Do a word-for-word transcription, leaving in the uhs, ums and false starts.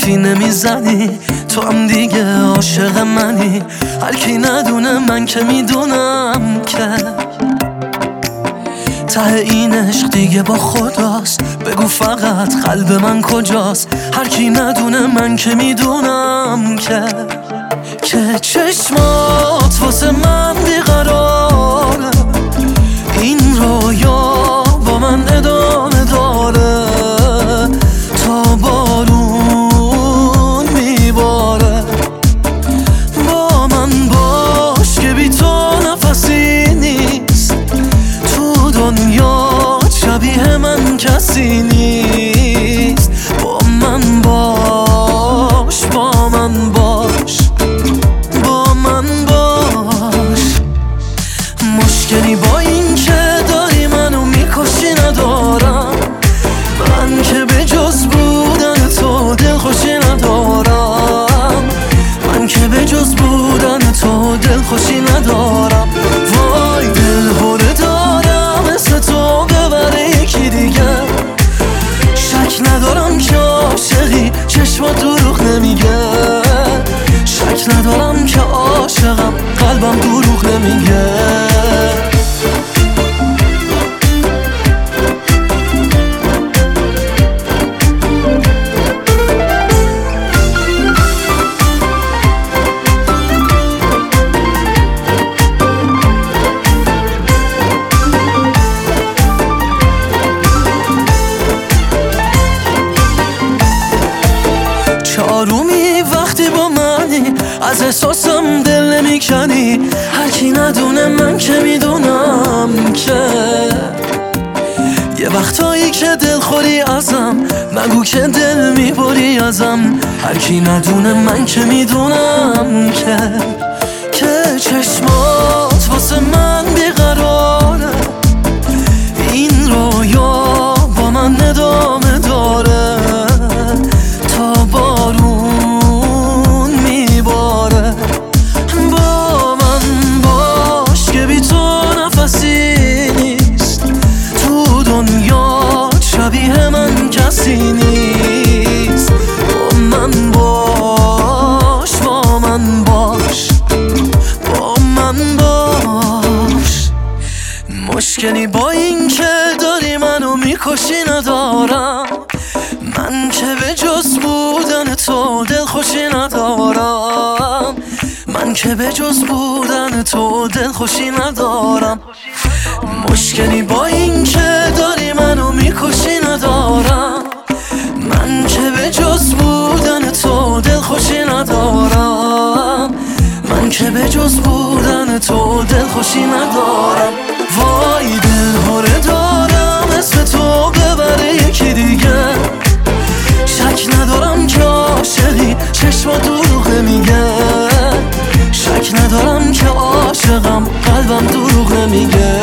حرفی نمیزنی، تو هم دیگه عاشق منی. هر کی ندونه من که میدونم که ته این عشق دیگه با خداست. بگو فقط قلب من کجاست؟ هر کی ندونه من که میدونم که که چشمات واسه من بیقراره، این رویا با من ادامه داره تا بارون میباره. با من باش که بی تو نفسی نیست، تو دنیا شبیه من کسی نیست. با من باش، با من باش، با من باش. مشکلی با این که داری منو میکشی ندارم، من که به جز بودن تو دلخوشی ندارم، من که به جز بودن تو دلخوشی ندارم. وای دل هره دارم مثل تو ببره یکی دیگه، شک ندارم که عاشقی چشمات دروغ نمیگه، شک ندارم که عاشقم قلبم دروغ نمیگه. چارومی وقتی با منی، از احساسم دل نمیکنی. هر کی ندونه من که میدونم که یه وقتایی که دل خوری ازم، نگو که دل میبری ازم. هر کی ندونه من که میدونم که که چشمات واسه من بیقراره، این رویا با من ادامه داره تا بارون میباره. با من باش که بی تو نفسی نیست، تو دنیا شبیه من کسی نیست. با من باش، با من باش، با من باش. مشکلی با این که داری منو میکشی ندارم، من که به جز بودن تو دلخوشی ندارم، من که به جز بودن تو دلخوشی ندارم. مشکلی با این که داری منو میکشی ندارم، من که به جز بودن تو دلخوشی ندارم، من که به جز بودن تو دلخوشی ندارم. وای دل هره دارم اسم تو ببره یکی دیگه، شک ندارم که عاشقی چشما دروغ نمیگه، شک ندارم که عاشقم قلبم دروغ نمیگه.